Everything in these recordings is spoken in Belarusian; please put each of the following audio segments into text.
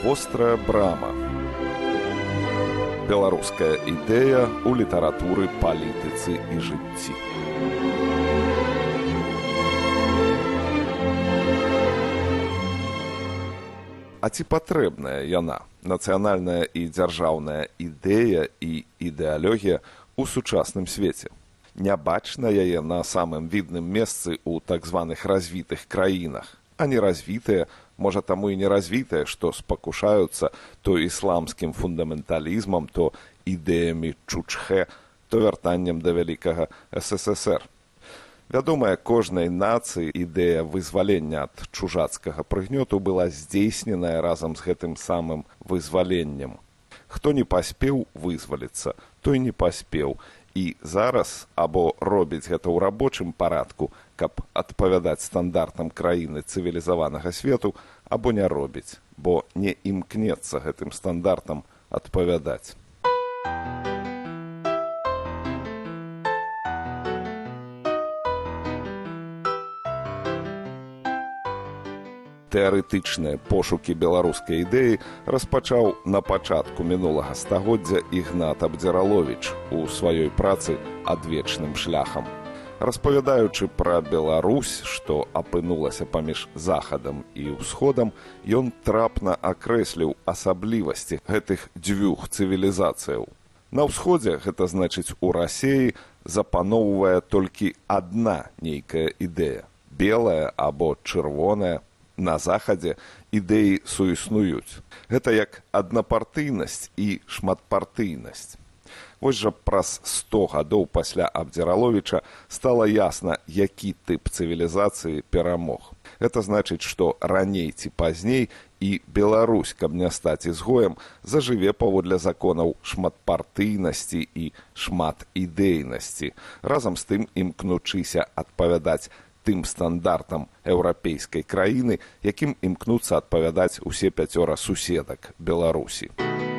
Вострая брама. Беларуская ідэя ў літаратуры, палітыцы і жыцці. А ці патрэбная яна, нацыянальная і дзяржаўная ідэя і ідэалогія ў сучасным свеце? Не бачна яе на самым відным месцы ў так званых развітых краінах, а неразвітыя, можа таму і неразвітыя, што спакушаюцца то ісламскім фундаменталізмам, то ідэямі Чучхе, то вяртаннем да вялікага СССР. Вядомая кожнай нацыі ідэя вызвалення ад чужацкага прыгнёту была здзейсненая разам з гэтым самым вызваленнем. Хто не паспеў вызваліцца, той не паспеў. І зараз або робіць гэта ў рабочым парадку, каб адпавядаць стандартам краіны цывілізаванага свету, або не робіць, бо не імкнецца гэтым стандартам адпавядаць. Тэарэтычныя пошукі беларускай ідэі распачаў на пачатку мінулага стагоддзя Ігнат Абдзіраловіч у сваёй працы «Адвечным шляхам». Распавядаючы пра Беларусь, што апынулася паміж Захадам і Ўсходам, ён трапна акрэсліў асаблівасці гэтых дзвюх цывілізацыяў. На ўсходзе, гэта значыць у Расіі, запаноўвае толькі адна нейкая ідэя – белая або чырвоная. На Захадзе ідэі суіснуюць. Гэта як аднапартыйнасць і шматпартыйнасць. Вось жа праз 100 гадоў пасля Абдзіраловіча стала ясна, які тып цывілізацыі перамог. Гэта значыць, што раней ці пазней і Беларусь, каб не стаць ізгоем, зажыве паводле законаў шматпартыйнасці і шматідейнасці, разам з тым імкнучыся адпавядаць тым стандартам еўрапейскай краіны, якім імкнуцца адпавядаць усе 5 суседак Беларусі.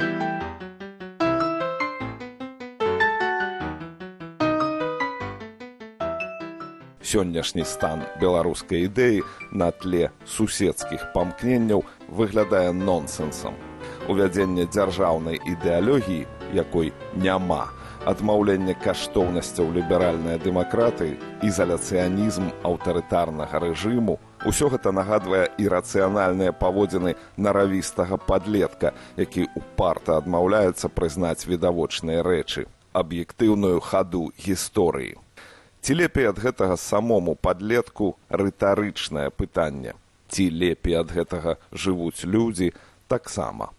Сённяшні стан беларускай ідэі на тле суседскіх памкненняў выглядае нонсенсам. Увядзенне дзяржаўнай ідэалогіі, якой няма, адмаўленне каштоўнасцяў ліберальнай дэмакратыі, ізаляцыянізм аўтарытарнага рэжыму – усё гэта нагадвае ірацыянальныя паводзіны наравістага падлетка, які упарта адмаўляецца прызнаць відавочныя рэчы, аб'ектыўную хаду гісторыі. Ці лепей ад гэтага самому падлетку рытарычнае пытанне? Ці лепей ад гэтага жывуць людзі таксама?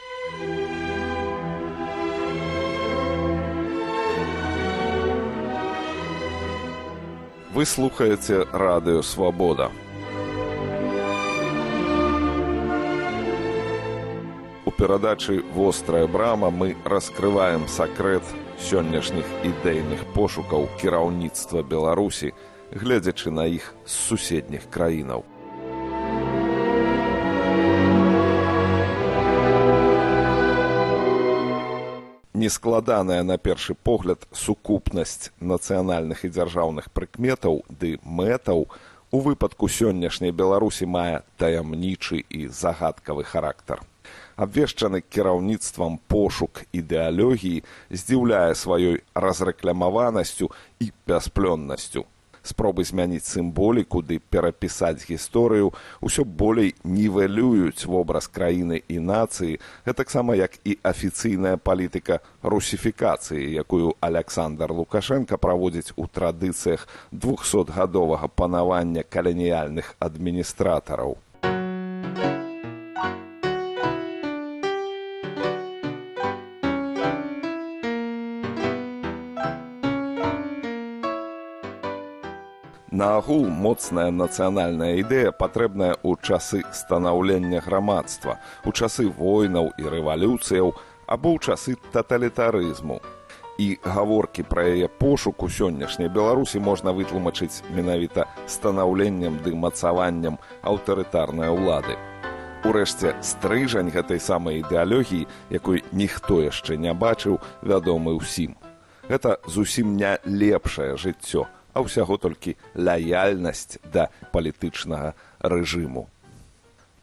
Вы слухаеце радыё «Свабода». У перадачы «Вострая брама» мы раскрываем сакрэт сённяшніх ідэйных пошукаў кіраўніцтва Беларусі, гледзячы на іх з суседніх краінаў. Нескладаная на першы погляд сукупнасць нацыянальных і дзяржаўных прыкметаў ды мэтаў у выпадку сённяшняй Беларусі мае таямнічы і загадкавы характар. Абвешчаны кіраўніцтвам пошук ідэалогіі здзіўляе сваёй разрэкламаванасцю і бясплённасцю. Спробы змяніць сімволіку ды перапісаць гісторыю ўсё болей нівелююць вобраз краіны і нацыі, гэтаксама як і афіцыйная палітыка русіфікацыі, якую Аляксандр Лукашенка праводзіць у традыцыях 200-гадовага панавання каланіяльных адміністратараў. Наагул моцная нацыянальная ідэя патрэбная ў часы станаўлення грамадства, у часы войнаў і рэвалюцыяў або ў часы таталітарызму. І гаворкі пра яе пошук у сённяшняй Беларусі можна вытлумачыць менавіта станаўленнем ды мацаваннем аўтарытарнай улады. Урэшце, стрыжань гэтай самай ідэалогіі, якой ніхто яшчэ не бачыў, вядомы ўсім. Гэта зусім не лепшае жыццё, а ўсяго толькі лаяльнасць да палітычнага рэжыму.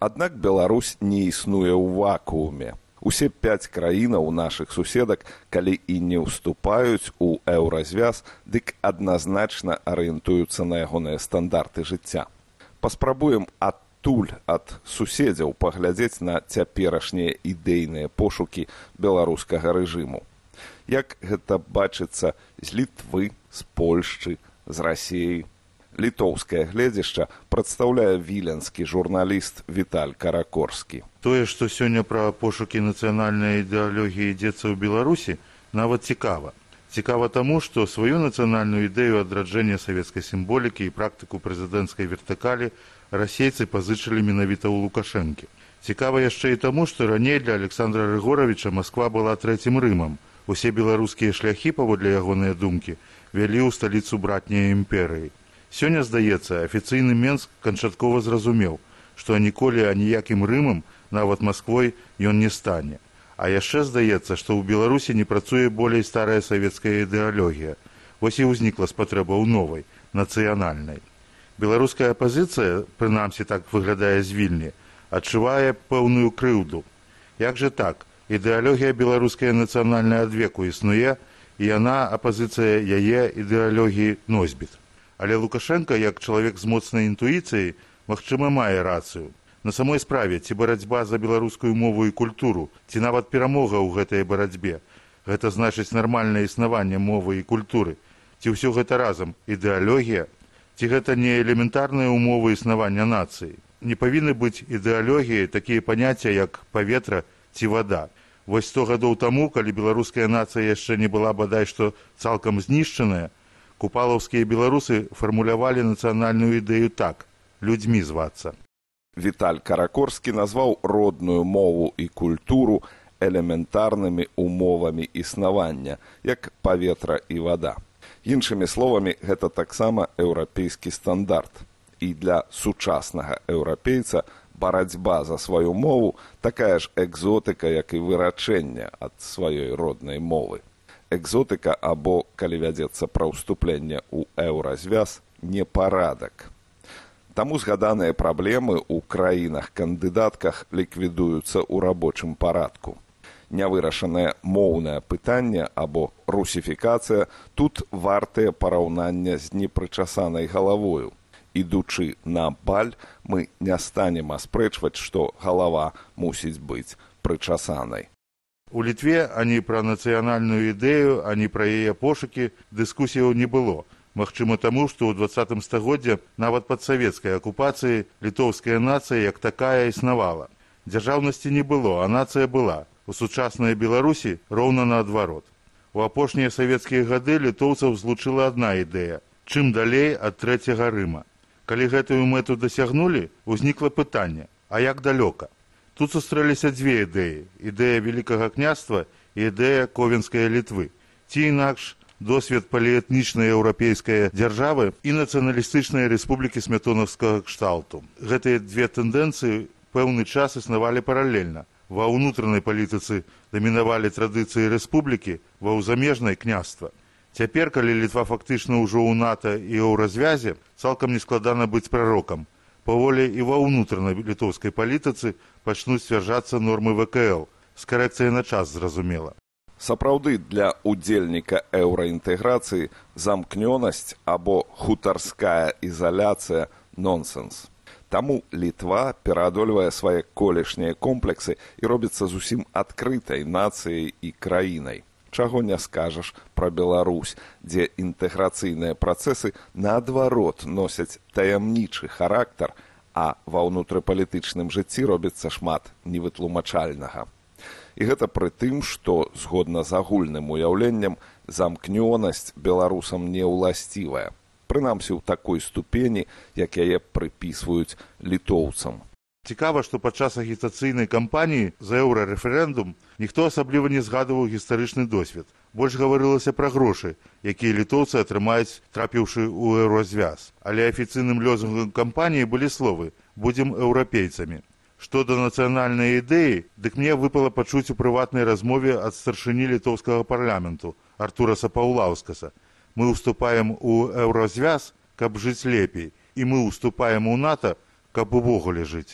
Аднак Беларусь не існуе ў вакууме. Усе 5 краінаў нашых суседак, калі і не ўступаюць у еўразвяз, дык адназначна арыентуюцца на ягоныя стандарты жыцця. Паспрабуем адтуль ад суседзяў паглядзець на цяперашнія ідэйныя пошукі беларускага рэжыму. Як гэта бачыцца з Літвы, з Польшчы, з Расіі. Літоўскае гледзішча прадстаўляе віленскі журналіст Віталь Каракорскі. Тое, што сёння пра пошукі нацыянальнай ідэалогіі ідзецца ў Беларусі, нават цікава. Цікава таму, што сваю нацыянальную ідэю адраджэння савецкай сімволікі і практыку прэзідэнцкай вертыкалі расейцы пазычылі менавіта ў Лукашэнкі. Цікава яшчэ і таму, што раней для Александра Рыгоравіча Масква была трэцім Рымам. Усе беларускія шляхі, паводле ягоныя думкі, вялі ў сталіцу братняй імперыі. Сёння, здаецца, афіцыйны Менск канчаткова зразумеў, што ніколі аніякім Рымам, нават Масквой, ён не стане. А яшчэ здаецца, што ў Беларусі не працуе болей старая савецкая ідэалогія. Вось і ўзнікла спатрэба ў новай, нацыянальнай. Беларуская апазіцыя, прынамсі так выглядае з Вільні, адчувае пэўную крыўду. Як жа так? Ідэалогія беларуская нацыянальная адвеку існуе, і яна, апазіцыя яе ідэалогіі, носьбіт. Але Лукашенко, як чалавек з моцнай інтуіцыяй, магчыма, мае рацыю. На самой справе, ці барацьба за беларускую мову і культуру, ці нават перамога ў гэтай барацьбе. Гэта значыць нармальнае існаванне мовы і культуры. Ці ўсё гэта разам ідэалогія? Ці гэта не элементарныя ўмовы існавання нацыі? Не павінны быць ідэалогіяй такія паняцця, як паветра ці вада. Вось 100 гадоў таму, калі беларуская нацыя яшчэ не была бадай што цалкам знішчаная, купалаўскія беларусы фармулявалі нацыянальную ідэю так – людзьмі звацца. Віталь Каракорскі назваў родную мову і культуру элементарнымі умовамі існавання, як паветра і вада. Іншымі словамі, гэта таксама еўрапейскі стандарт. І для сучаснага еўрапейца барацьба за сваю мову такая ж экзотыка, як і вырачэнне ад сваёй роднай мовы. Экзотыка або, калі вядзецца пра ўступленне ў еўразвяз, непарадак. Таму згаданыя праблемы ў краінах-кандыдатках ліквідуюцца ў рабочым парадку. Нявырашанае моўнае пытанне або русіфікацыя тут вартыя параўнання з непрычасанай галавою. Ідучы на баль, мы не станем аспрэчваць, што галава мусіць быць прычасанай. У Літве ані пра нацыянальную ідэю, ані пра яе пошукі дыскусіяў не было. Магчыма таму, што ў 20 стагоддзі нават пад савецкай акупацыяй літоўская нацыя як такая існавала. Дзяржаўнасці не было, а нацыя была. У сучаснай Беларусі роўна наадварот. У апошнія савецкія гады літоўцаў злучыла адна ідэя – чым далей ад трэцяга Рыма. Калі гэтую мэту дасягнулі, узнікла пытанне – а як далёка? Тут сустрэліся дзве ідэі – ідэя Великага княства і ідэя Ковенскай Літвы. Ці інакш досвед паліэтнічнай еўрапейскай дзяржавы і нацыяналістычнай рэспублікі смятонаўскага кшталту. Гэтыя две тэндэнцыі пэўны час існавалі паралельна. Ва ўнутранай палітыцы дамінавалі традыцыі рэспублікі, ва ўзамежнай княства. Цяпер, калі Літва фактычна ўжо ў НАТО і еўразвязе, цалкам нескладана быць прарокам. Паволі і ва ўнутранай літоўскай палітыцы пачнуць сцвярджацца нормы ВКЛ, з карэкцыяй на час, зразумела. Сапраўды, для удзельніка еўраінтэграцыі замкнёнасць або хутарская ізаляцыя – нонсенс. Таму Літва пераадольвае свае колішнія комплексы і робіцца зусім адкрытай нацыяй і краінай. Чаго не скажаш пра Беларусь, дзе інтэграцыйныя працэсы наадварот носяць таямнічы характар, а ва ўнутрыпалітычным жыцці робіцца шмат невытлумачальнага. І гэта пры тым, што, згодна з агульным уяўленнем, замкнёнасць беларусам не ўласцівая. Прынамсі ў такой ступені, як яе прыпісваюць літоўцам. Цікава, што падчас агітацыйнай кампаніі за еўрарэферэндум ніхто асабліва не згадываў гістарычны досвед. Больш гаварылася пра грошы, якія літоўцы атрымаюць, трапіўшы ў еўразвяз. Але афіцыйным лозунгам кампаніі былі словы «Будзем еўрапейцамі». Што да нацыянальнай ідэі, дык мне выпала пачуць у прыватнай размове ад старшыні літоўскага парламенту Артураса Паўлаўскаса. Мы ўступаем у еўразвяз, каб жыць лепей, і мы ўступаем у НАТО, каб увогуле жыць.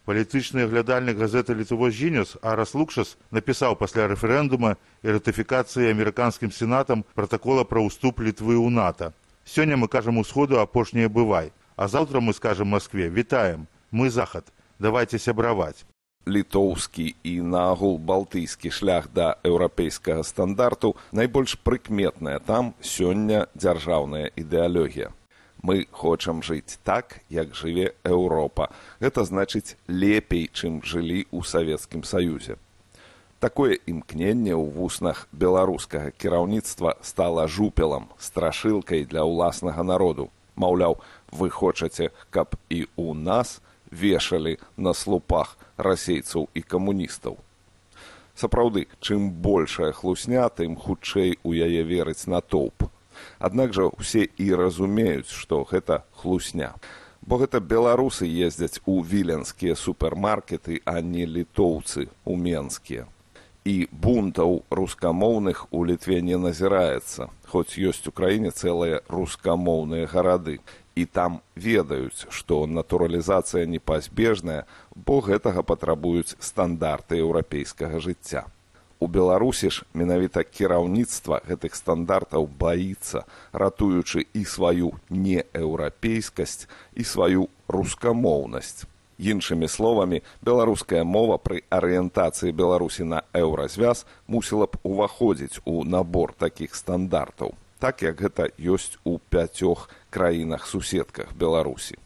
Палітычны аглядальнік газеты «Літвос Жініус» Арас Лукшас напісаў пасля рэферэндума і ратыфікацыі амерыканскім сенатам пратакола пра ўступ Літвы ў НАТО. Сёння мы кажам усходу апошняе бывай, а заўтра мы скажам Маскве «Вітаем, мы захад, давайце сябраваць». Літоўскі і наогул балтыйскі шлях да еўрапейскага стандарту найбольш прыкметная там сёння дзяржаўная ідэалогія. Мы хочам жыць так, як жыве Еўропа. Гэта значыць лепей, чым жылі ў Савецкім Саюзе. Такое імкненне ў вуснах беларускага кіраўніцтва стала жупелам, страшылкай для ўласнага народу. Маўляў, вы хочаце, каб і ў нас вешалі на слупах расейцаў і камуністаў. Сапраўды, чым большая хлусня, тым хутчэй у яе верыць натоўп. Аднак жа ўсе і разумеюць, што гэта хлусня. Бо гэта беларусы ездзяць у віленскія супермаркеты, а не літоўцы ў менскія. І бунтаў рускамоўных у Літве не назіраецца, хоць ёсць у краіне цэлыя рускамоўныя гарады. І там ведаюць, што натуралізацыя непазбежная, бо гэтага патрабуюць стандарты еўрапейскага жыцця. У Беларусі ж менавіта кіраўніцтва гэтых стандартаў баіцца, ратуючы і сваю нееўрапейскасць, і сваю рускамоўнасць. Іншымі словамі, беларуская мова пры арыентацыі Беларусі на еўразвяз мусіла б уваходзіць у набор такіх стандартаў, так як гэта ёсць у 5 краінах-суседках Беларусі.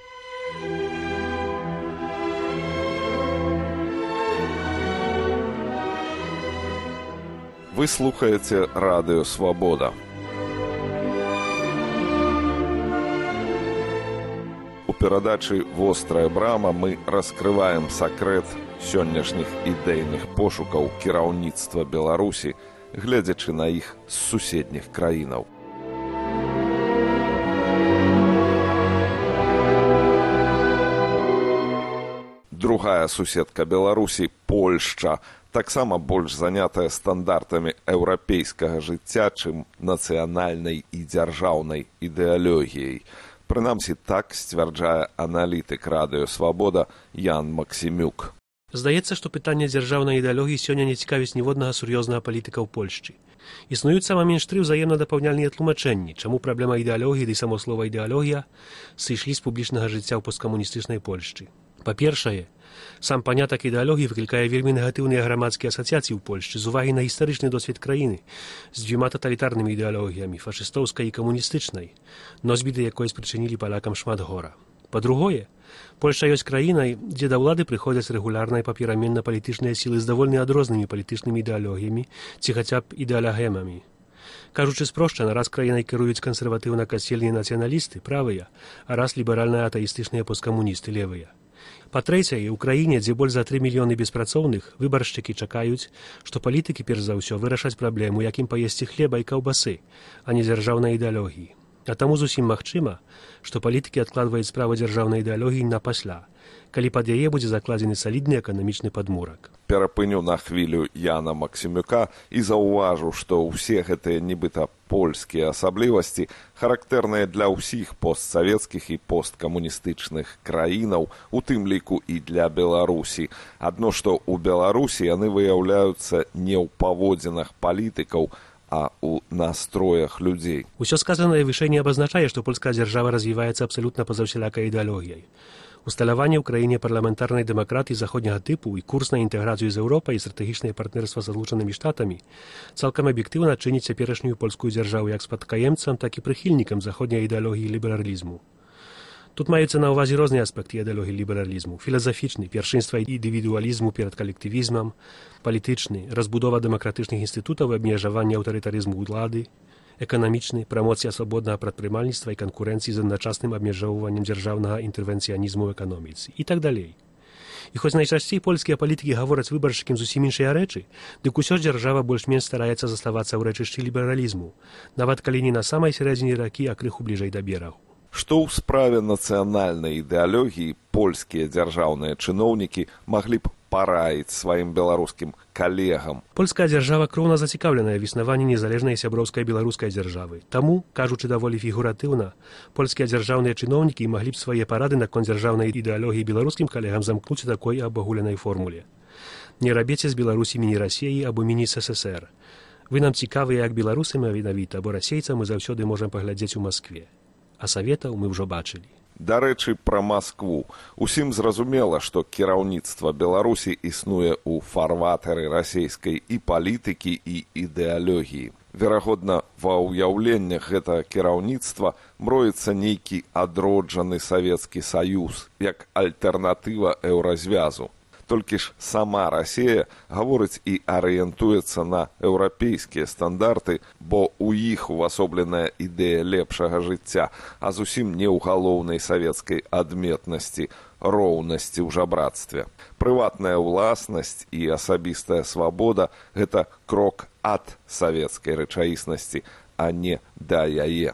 Вы слухаеце радыё «Свабода». У перадачы «Вострая брама» мы раскрываем сакрэт сённяшніх ідэйных пошукаў кіраўніцтва Беларусі, гледзячы на іх з суседніх краінаў. Другая суседка Беларусі, Польшча, таксама больш занятая стандартамі еўрапейскага жыцця, чым нацыянальнай і дзяржаўнай ідэалогіяй. Прынамсі, так сцвярджае аналітык радыё «Свабода» Ян Максімюк. Здаецца, што пытанне дзяржаўнай ідэалогіі сёння не цікавіць ніводнага сур'ёзнага палітыка ў Польшчы. Існуюць сама менш 3 ўзаемна дапаўняльныя тлумачэнні, чаму праблема ідэалогіі ды само слова ідэалогія сышлі з публічнага жыцця ў посткамуністычнай Польшчы. Па-першае, сам панятак ідэалогіі выклікае вельмі негатыўныя грамадскія асацыяцыі ў Польшчы з увагі на гістарычны досвед краіны з 2 таталітарнымі ідэалогіямі, фашыстоўскай і камуністычнай, носьбіты якой спрычынілі палякам шмат гора. Па-другое, Польшча ёсць краінай, дзе да ўлады прыходзяць рэгулярна і папераменна палітычныя сілы з даволі адрознымі палітычнымі ідэалогіямі ці хаця б ідэалагемамі. Кажучы спрошчана, раз краінай кіруюць кансерватыўна-касельныя нацыяналісты, правыя, а раз ліберальна-атаістычныя посткамуністы, левыя. Па-трэцяе, у краіне, дзе больш за 3 мільёны беспрацоўных, выбаршчыкі чакаюць, што палітыкі перш за ўсё вырашаць праблему, якім паесці хлеба і каўбасы, а не дзяржаўнай ідэалогіі. А таму зусім магчыма, што палітыкі адкладваюць справу дзяржаўнай ідэалогіі на пасля, калі пад яе будзе закладзены салідны эканамічны падмурак. Перапыню на хвілю Яна Максімюка і заўважу, што ўсе гэтыя нібыта польскія асаблівасці характэрныя для ўсіх постсавецкіх і посткамуністычных краінаў, у тым ліку і для Беларусі. Адно, што ў Беларусі яны выяўляюцца не ў паводзінах палітыкаў, а ў настроях людзей. Усё сказанае вышэй не абазначае, што польская дзяржава развіваецца абсалютна па-за ўсялякай ідэалогіяй. Усталяванне ў краіне парламентарнай дэмакратыі заходняга тыпу і курс на інтэграцыю з Еўропай і стратэгічнае партнерства з Злучанымі Штатамі цалкам аб'ектыўна чыніць цяперашнюю польскую дзяржаву як спадкаемцам, так і прыхільнікам заходняй ідэалогіі лібералізму. Тут маюцца на ўвазе розныя аспекты ідэалогіі лібералізму: філазафічны, першынства індывідуалізму перад калектывізмам, палітычны, разбудова дэмакратычных інстытутаў і абмежаванне аўтарытарызму ўлады, эканамічны, прамоцыя свабоднага прадпрымальніцтва і канкурэнцыі з адначасным абмежоўваннем дзяржаўнага інтэрвенцыянізму ў эканоміцы і так далей. І хоць найчасцей польскія палітыкі гавораць выбаршчыкам зусім іншыя рэчы, дык усё ж дзяржава больш-менш стараецца заставацца ў рэчышчы лібералізму, нават калі не на самай сярэдзіне ракі, а крыху бліжэй да берагу. Што ў справе нацыянальнай ідэалогіі польскія дзяржаўныя чыноўнікі маглі б параіць сваім беларускім калегам. Польская дзяржава кроўна зацікаўленая в існаванні незалежнай сяброўскай беларускай дзяржавы. Таму, кажучы даволі фігуратыўна, польскія дзяржаўныя чыноўнікі маглі б свае парады наконт дзяржаўнай ідэалогіі беларускім калегам замкнуць у такой абагуленай формуле. Не рабіце з Беларусі міні-Расіі або міні-СССР. Вы нам цікавыя як беларусы менавіта, бо расейцам мы заўсёды можам паглядзець у Маскве. А саветаў мы ўжо бачылі. Дарэчы, пра Маскву. Усім зразумела, што кіраўніцтва Беларусі існуе ў фарватары расейскай і палітыкі, і ідэалогіі. Верагодна, ва ўяўленнях гэтага кіраўніцтва мроіцца нейкі адроджаны Савецкі Саюз, як альтэрнатыва еўразвязу. Толькі ж сама Расія гаворыць і арыентуецца на еўрапейскія стандарты, бо ў іх увасобленая ідэя лепшага жыцця, а зусім не ў галоўнай савецкай адметнасці роўнасці ў жабрацтве. Прыватная ўласнасць і асабістая свабода – гэта крок ад савецкай рэчаіснасці, а не да яе.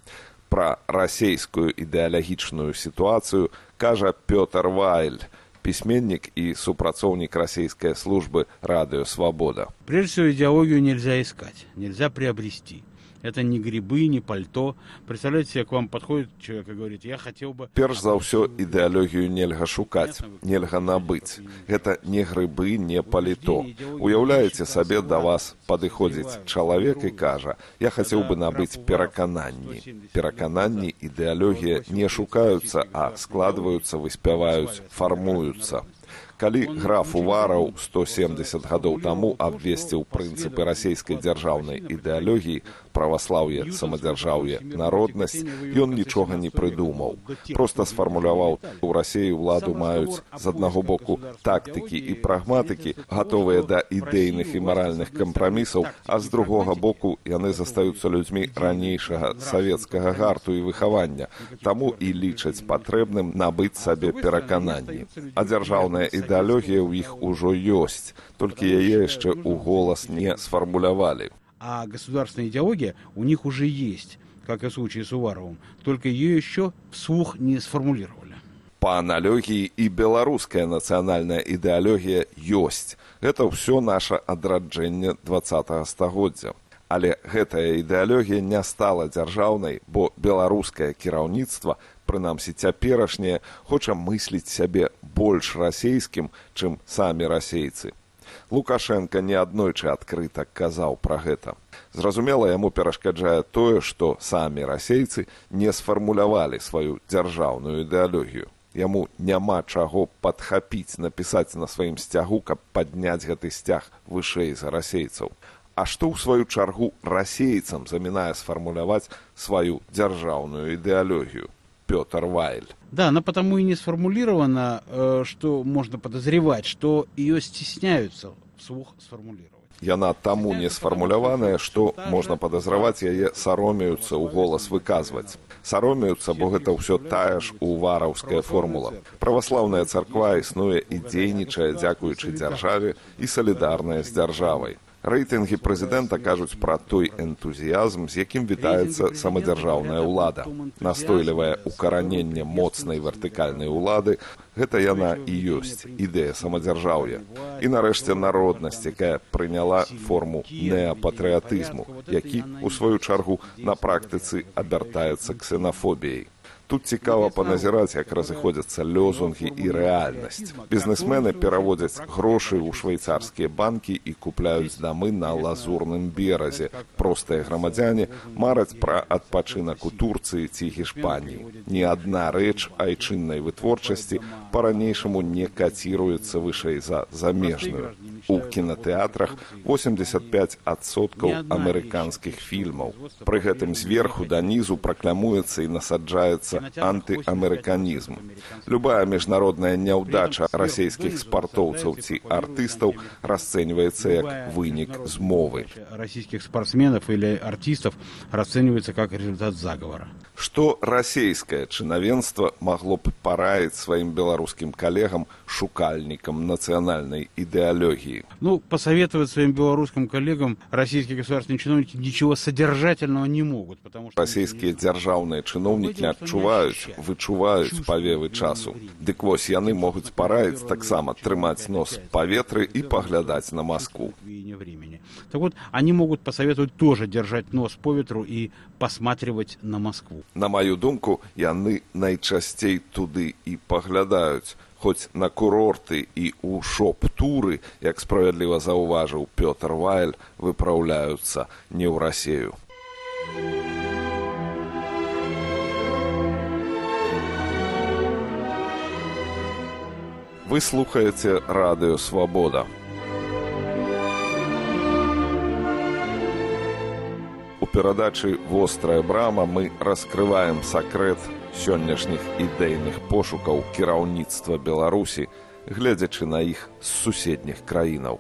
Пра расейскую ідэалагічную сітуацыю кажа Пётр Вайль, письменник и супрацоўнік российской службы «Радио Свобода». Прежде всего, идеологию нельзя искать, нельзя приобрести. Это не грибы, не пальто. Представляете себе, к вам подходит человек и говорит, я хотел бы... Перш за ўсё, ідэалогію нельга шукаць, нельга набыць. Гэта не грыбы, не паліто. Уяўляеце сабе, да вас падыходзіць чалавек і кажа, я хацеў бы набыць перакананні. Перакананні, ідэалогія не шукаюцца, а складваюцца, выспяваюць, фармуюцца. Калі граф Увараў 170 гадоў таму абвесціў прынцыпы расейскай дзяржаўнай ідэалогіі, праваслаўе, самадзяржаўе, народнасць, ён нічога не прыдумаў. Проста сфармуляваў, у Расіі ўладу маюць з аднаго боку тактыкі і прагматыкі, гатовыя да ідэйных і маральных кампрамісаў, а з другога боку яны застаюцца людзьмі ранейшага савецкага гарту і выхавання, таму і лічаць патрэбным набыць сабе перакананні. А дзяржаўная ідэалогія ў іх ужо ёсць, толькі яе яшчэ ў голас не сфармулявалі. А государственная идеология у них уже есть, как и в случае с Уваровым, только ее еще вслух не сформулировали. По аналогии и беларуская нацыянальная ідэалогія ёсць. Гэта ўсё наша адраджэнне 20-го стагоддзя. Але гэтая ідэалогія не стала дзяржаўнай, бо беларускае кіраўніцтва, прынамсі цяперашняе, хоча мысліць сябе больш расейскім, чым самі расейцы. Лукашенко неаднойчы адкрыта казаў пра гэта. Зразумела, яму перашкаджае тое, што самі расейцы не сфармулявалі сваю дзяржаўную ідэалогію. Яму няма чаго падхапіць, напісаць на сваім сцягу, каб падняць гэты сцяг вышэй за расейцаў. А што ў сваю чаргу расейцам замінае сфармуляваць сваю дзяржаўную ідэалогію? Пётр Вайль. Да, она потому и не сформулирована, что можно подозревать, что ее стесняются вслух сформулировать. Яна таму не сфармуляваная, што можна падазраваць яе саромеюцца ў голас выказваць. Саромеюцца, бо гэта ўсё тая ж увараўская формула. Праваслаўная царква існуе і дзейнічае дзякуючы дзяржаве і салідарная з дзяржавай. Рэйтынгі прэзідэнта кажуць пра той энтузіязм, з якім вітаецца самадзяржаўная ўлада. Настойлівае ўкараненне моцнай вертыкальнай улады – гэта яна і ёсць ідэя самадзяржаўя. І нарэшце народнасць, якая прыняла форму неапатрыятызму, які, у сваю чаргу, на практыцы абяртаецца ксенафобіяй. Тут цікава паназіраць, як разыходзяцца лёзунгі і рэальнасць. Бізнесмены пераводзяць грошы ў швейцарскія банкі і купляюць дамы на Лазурным беразе. Простыя грамадзяне мараць пра адпачынак у Турцыі ці Гішпаніі. Ні адна рэч айчыннай вытворчасці па-ранейшаму не каціруецца вышэй за замежную. У кінатэатрах 85% амерыканскіх фільмаў. Пры гэтым зверху да нізу праклямуецца і насаджаецца антыамерыканізм. Любая міжнародная няўдача расійскіх спартоўцаў ці артыстаў расцэньваецца як вынік змовы. Российских спортсменов или артистов расценивается как результат заговора. Што расійскае чынавенства магло б параіць сваім беларускім калегам, шукальнікам нацыянальнай ідэалогіі? ідэалогіі. Ну, посоветовать своим белорусским коллегам российские государственные чиновники ничего содержательного не могут, потому что... Расійскія дзяржаўныя чыноўнікі адчуваюць, вычуваюць павевы часу. Дык вось яны могуць параіць таксама трымаць нос в паветры і паглядаць на Москву. Так вот, они могут посоветовать тоже держать нос по ветру и посматривать на Москву. На маю думку, яны найчасцей туды і паглядаюць, хоць на курорты і ў шоп-туры, як справядліва заўважыў Пётр Вайль, выпраўляюцца не ў Расею. Вы слухаеце радыё «Свабода». У перадачы «Вострая брама» мы раскрываем сакрэт сённяшніх ідэйных пошукаў кіраўніцтва Беларусі, гледзячы на іх з суседніх краінаў.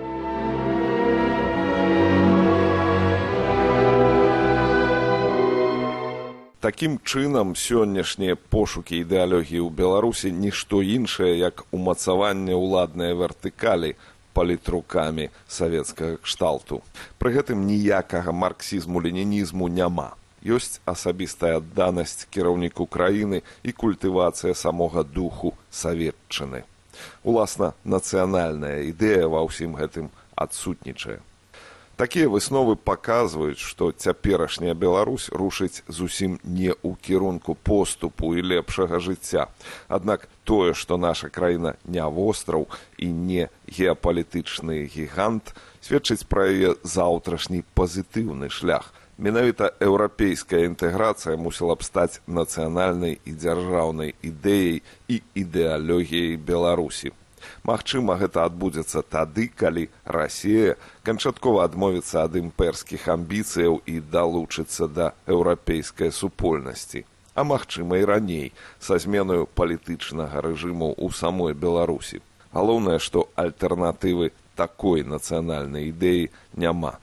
Такім чынам, сённяшнія пошукі ідэалогіі ў Беларусі нішто іншае, як умацаванне ўладнай вертыкалі палітрукамі савецкага кшталту. Пры гэтым ніякага марксізму-ленінізму няма. Ёсць асабістая адданасць кіраўніку краіны і культывацыя самога духу саветчыны. Уласна, нацыянальная ідэя ва ўсім гэтым адсутнічае. Такія высновы паказваюць, што цяперашняя Беларусь рушыць зусім не ў кірунку поступу і лепшага жыцця. Аднак тое, што наша краіна не востраў і не геапалітычны гігант, сведчыць пра яе заўтрашні пазітыўны шлях. Менавіта еўрапейская інтэграцыя мусіла б стаць нацыянальнай і дзяржаўнай ідэяй і ідэалогіяй Беларусі. Магчыма, гэта адбудзецца тады, калі Расія канчаткова адмовіцца ад імперскіх амбіцыяў і далучыцца да еўрапейскай супольнасці. А магчыма і раней, са зменаю палітычнага рэжыму ў самой Беларусі. Галоўнае, што альтэрнатывы такой нацыянальнай ідэі няма.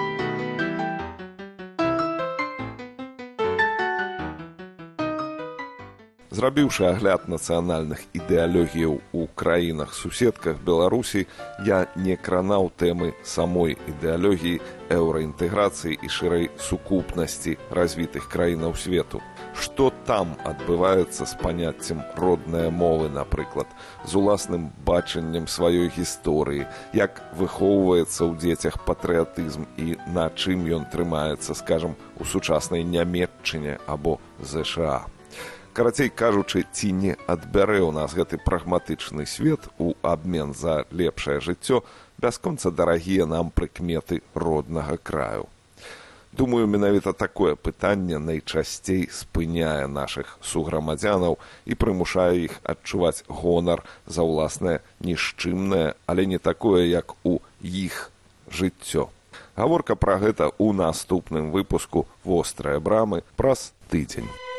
Зрабіўшы агляд нацыянальных ідэалогіяў у краінах-суседках Беларусі, я не кранаў тэмы самой ідэалогіі еўраінтэграцыі і шырэй сукупнасці развітых краінаў свету. Што там адбываецца з паняццем роднае мовы, напрыклад, з уласным бачаннем сваёй гісторыі, як выхоўваецца ў дзецях патрыятызм і на чым ён трымаецца, скажам, у сучаснай Нямецчыне або ЗША. Карацей кажучы, ці не адбярэ ў нас гэты прагматычны свет у абмен за лепшае жыццё бясконца дарагія нам прыкметы роднага краю. Думаю, менавіта такое пытанне найчасцей спыняе нашых суграмадзянаў і прымушае іх адчуваць гонар за ўласнае нішчымнае, але не такое, як у іх жыццё. Гаворка пра гэта ў наступным выпуску «Вострыя брамы» праз тыдзень.